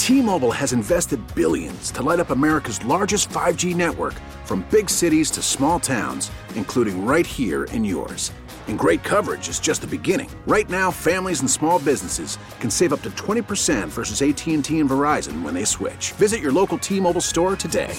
T-Mobile has invested billions to light up America's largest 5G network, from big cities to small towns, including right here in yours. And great coverage is just the beginning. Right now, families and small businesses can save up to 20% versus AT&T and Verizon when they switch. Visit your local T-Mobile store today.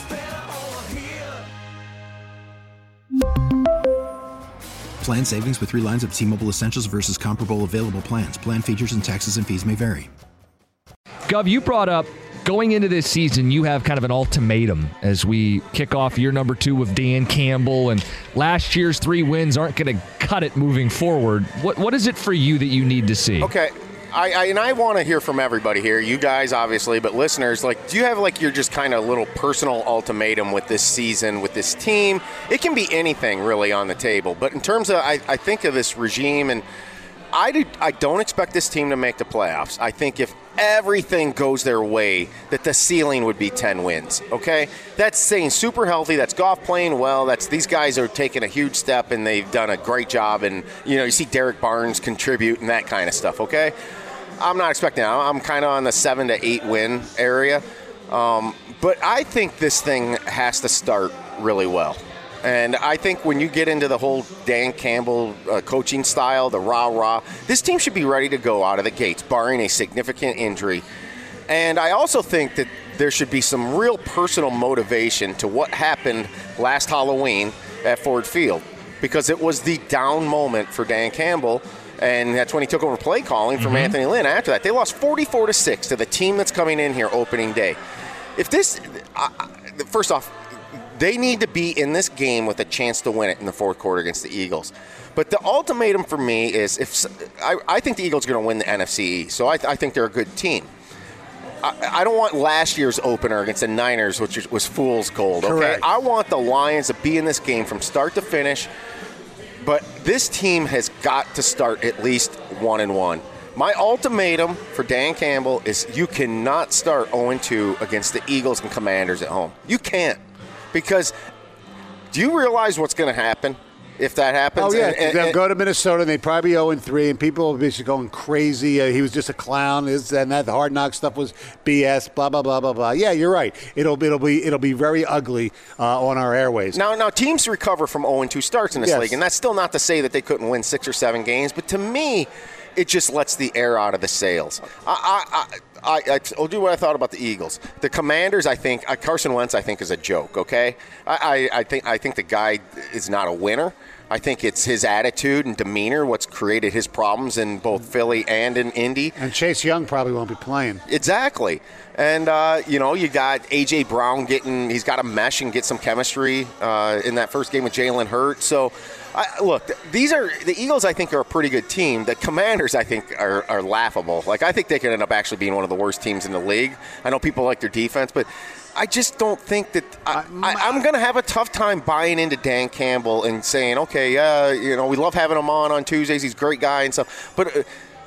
Plan savings with 3 lines of T-Mobile Essentials versus comparable available plans. Plan features and taxes and fees may vary. Gov, you brought up going into this season, you have kind of an ultimatum as we kick off year number 2 with Dan Campbell, and last year's 3 wins aren't going to cut it moving forward. What is it for you that you need to see? Okay. I want to hear from everybody here, you guys obviously, but listeners, do you have your just kind of little personal ultimatum with this season, with this team? It can be anything really on the table, but in terms of, I think of this regime, and I don't expect this team to make the playoffs. I think if everything goes their way, that the ceiling would be 10 wins, okay? That's staying super healthy. That's Goff playing well. These guys are taking a huge step, and they've done a great job. And, you see Derek Barnes contribute and that kind of stuff, okay? I'm not expecting that. I'm kind of on the 7 to 8 win area. But I think this thing has to start really well. And I think when you get into the whole Dan Campbell coaching style, the rah-rah, this team should be ready to go out of the gates, barring a significant injury. And I also think that there should be some real personal motivation to what happened last Halloween at Ford Field, because it was the down moment for Dan Campbell, and that's when he took over play calling from Anthony Lynn. After that, they lost 44-6 to the team that's coming in here opening day. If this, first off, they need to be in this game with a chance to win it in the fourth quarter against the Eagles. But the ultimatum for me is, I think the Eagles are going to win the NFC East, so I think they're a good team. I don't want last year's opener against the Niners, which was fool's gold. Okay, correct. I want the Lions to be in this game from start to finish. But this team has got to start at least 1-1. My ultimatum for Dan Campbell is you cannot start 0-2 against the Eagles and Commanders at home. You can't. Because do you realize what's going to happen if that happens? Oh, yeah. They'll go to Minnesota, and they'd probably be 0-3, and people will be just going crazy. He was just a clown. And that the Hard Knock stuff was BS, blah, blah, blah, blah, blah. Yeah, you're right. It'll be very ugly on our airways. Now teams recover from 0-2 starts in this league, and that's still not to say that they couldn't win 6 or 7 games. But to me, it just lets the air out of the sails. I'll do what I thought about the Eagles. The Commanders, I think, Carson Wentz, I think, is a joke, okay? I think the guy is not a winner. I think it's his attitude and demeanor what's created his problems in both Philly and in Indy. And Chase Young probably won't be playing. Exactly. And, you got A.J. Brown he's got to mesh and get some chemistry in that first game with Jalen Hurts. So, look, the Eagles, I think, are a pretty good team. The Commanders, I think, are laughable. I think they could end up actually being one of the worst teams in the league. I know people like their defense, but I just don't think that I'm going to have a tough time buying into Dan Campbell and saying, okay, we love having him on Tuesdays. He's a great guy and stuff. But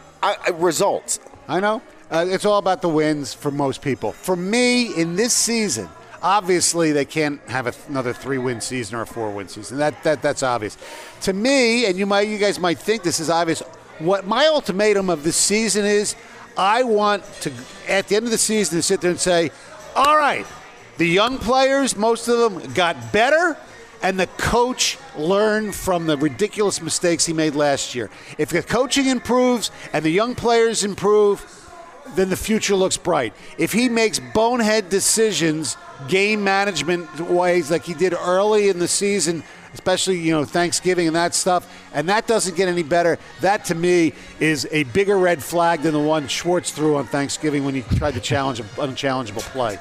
results. I know. It's all about the wins for most people. For me, in this season, obviously they can't have another 3-win season or a 4-win season. That's obvious. To me, and you guys might think this is obvious, what my ultimatum of this season is, I want to, at the end of the season, to sit there and say, all right, the young players, most of them got better, and the coach learned from the ridiculous mistakes he made last year. If the coaching improves and the young players improve, then the future looks bright. If he makes bonehead decisions, game management ways like he did early in the season, especially, Thanksgiving and that stuff, and that doesn't get any better, that to me is a bigger red flag than the one Schwartz threw on Thanksgiving when he tried to challenge an unchallengeable play.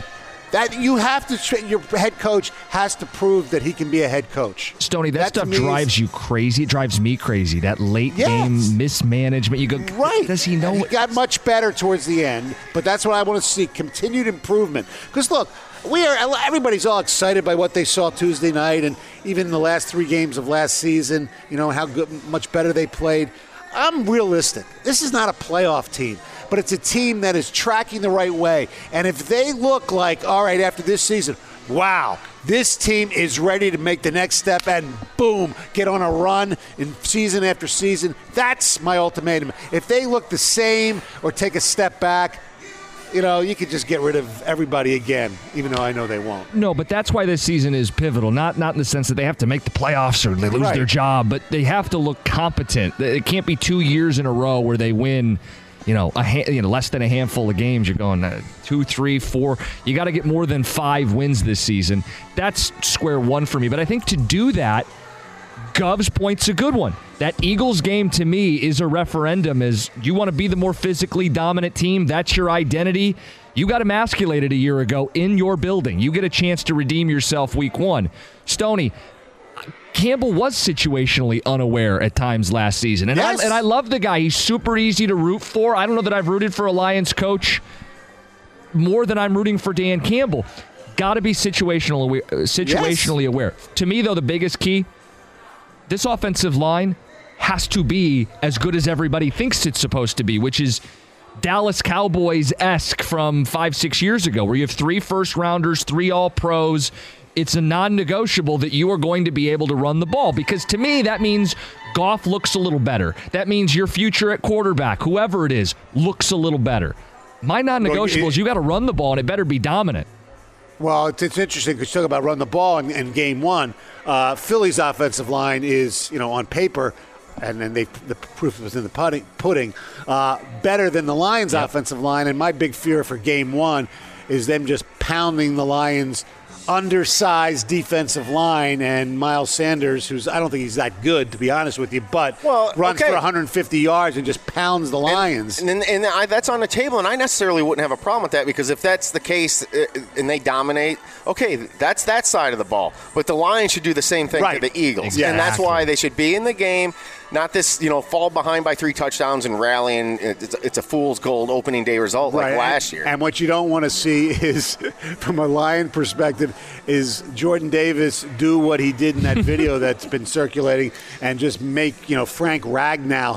That you have to, your head coach has to prove that he can be a head coach. Stoney, that stuff drives you crazy. It drives me crazy. That late game mismanagement. You go, right? Does he know? He got much better towards the end, but that's what I want to see: continued improvement. Because look, everybody's all excited by what they saw Tuesday night, and even the last 3 games of last season. How much better they played. I'm realistic. This is not a playoff team, but it's a team that is tracking the right way. And if they look like, all right, after this season, wow, this team is ready to make the next step and boom, get on a run in season after season, that's my ultimatum. If they look the same or take a step back, you could just get rid of everybody again, even though I know they won't. No, but that's why this season is pivotal. Not in the sense that they have to make the playoffs or they lose their job, but they have to look competent. It can't be 2 years in a row where they win, less than a handful of games. You're going 2, 3, 4. You got to get more than 5 wins this season. That's square one for me. But I think to do that, Gov's point's a good one. That Eagles game to me is a referendum. Is you want to be the more physically dominant team? That's your identity. You got emasculated a year ago in your building. You get a chance to redeem yourself week 1. Stoney, Campbell was situationally unaware at times last season. And, yes. I love the guy. He's super easy to root for. I don't know that I've rooted for a Lions coach more than I'm rooting for Dan Campbell. Got to be situationally aware. To me, though, the biggest key, this offensive line has to be as good as everybody thinks it's supposed to be, which is Dallas Cowboys-esque from 5-6 years ago, where you have 3 first-rounders, 3 all-pros. It's a non-negotiable that you are going to be able to run the ball, because to me that means Goff looks a little better. That means your future at quarterback, whoever it is, looks a little better. My non-negotiable is you got to run the ball, and it better be dominant. Well, it's interesting because you talk about run the ball in game 1. Philly's offensive line is, on paper, and then the proof was in the pudding, better than the Lions' offensive line. And my big fear for game 1 is them just pounding the Lions' undersized defensive line, and Miles Sanders, I don't think he's that good, to be honest with you, but runs for 150 yards and just pounds the Lions. And that's on the table, and I necessarily wouldn't have a problem with that, because if that's the case and they dominate, okay, that's that side of the ball. But the Lions should do the same thing to the Eagles. Exactly. And that's why they should be in the game, not this, fall behind by 3 touchdowns and rallying. It's a fool's gold opening day result like last year. And what you don't want to see is, from a Lion perspective, is Jordan Davis do what he did in that video that's been circulating and just make, Frank Ragnow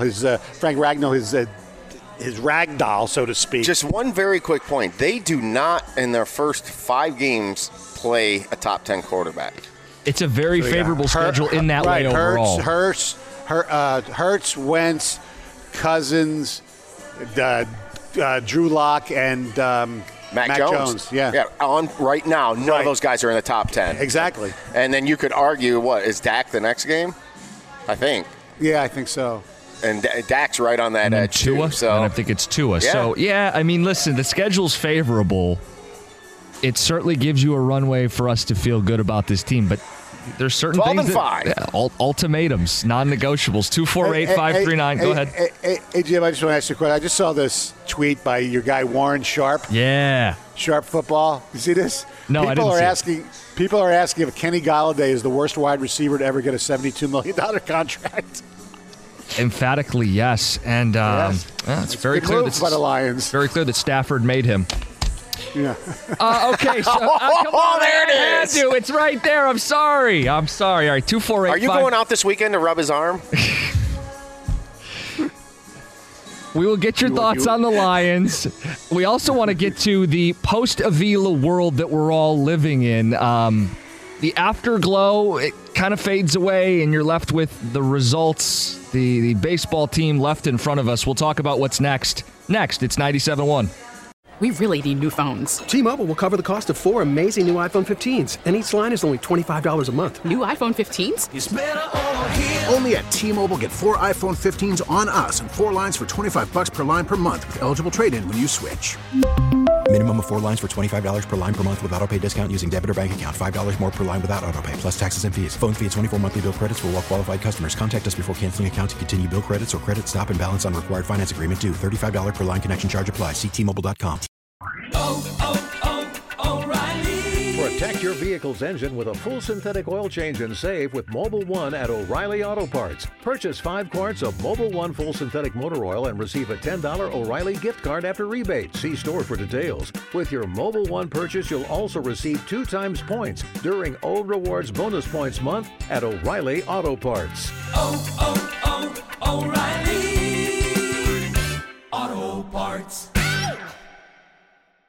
his rag doll, so to speak. Just one very quick point. They do not, in their first 5 games, play a top 10 quarterback. It's a very favorable schedule in that way overall. Hurts, Wentz, Cousins, Drew Lock, and Mac Jones. Yeah. On right now, none of those guys are in the top 10. Exactly. And then you could argue, is Dak the next game? I think. Yeah, I think so. And Dak's right on that edge, Tua, too. So. And I think it's Tua. Yeah. So, listen, the schedule's favorable. It certainly gives you a runway for us to feel good about this team, but there's certain 12 things and 5. Ultimatums, non-negotiables. 248-539. Go ahead. Hey, Jim, I just want to ask you a question. I just saw this tweet by your guy Warren Sharp. Yeah. Sharp Football. You see this? No, I didn't see it. People are asking if Kenny Golladay is the worst wide receiver to ever get a $72 million contract. Emphatically, yes. And it's very clear by the Lions. Very clear that Stafford made him. Yeah. Okay. So, come on, there it is. It's right there. I'm sorry. All right, 248. Are you going out this weekend to rub his arm? We will get your thoughts on the Lions. We also want to get to the post-Avila world that we're all living in. The afterglow, it kind of fades away, and you're left with the results, the baseball team left in front of us. We'll talk about what's next. Next, it's 97.1. We really need new phones. T-Mobile will cover the cost of 4 amazing new iPhone 15s, and each line is only $25 a month. New iPhone 15s? It's better over here. Only at T-Mobile, get 4 iPhone 15s on us and 4 lines for $25 per line per month with eligible trade-in when you switch. Minimum of 4 lines for $25 per line per month with autopay discount using debit or bank account. $5 more per line without autopay, plus taxes and fees. Phone fee at 24 monthly bill credits for well-qualified customers. Contact us before canceling account to continue bill credits or credit stop and balance on required finance agreement due. $35 per line connection charge applies. See T-Mobile.com. O'Reilly. Protect your vehicle's engine with a full synthetic oil change and save with Mobil 1 at O'Reilly Auto Parts. Purchase 5 quarts of Mobil 1 full synthetic motor oil and receive a $10 O'Reilly gift card after rebate. See store for details. With your Mobil 1 purchase, you'll also receive 2 times points during O Rewards Bonus Points Month at O'Reilly Auto Parts. O'Reilly Auto Parts.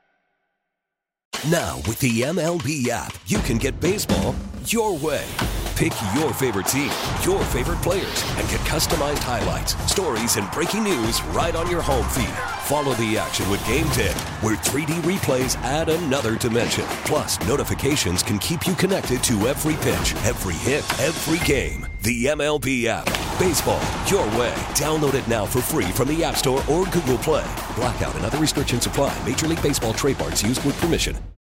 Now, with the MLB app, you can get baseball your way. Pick your favorite team, your favorite players, and get customized highlights, stories, and breaking news right on your home feed. Follow the action with Game 10, where 3D replays add another dimension. Plus, notifications can keep you connected to every pitch, every hit, every game. The MLB app. Baseball, your way. Download it now for free from the App Store or Google Play. Blackout and other restrictions apply. Major League Baseball trademarks used with permission.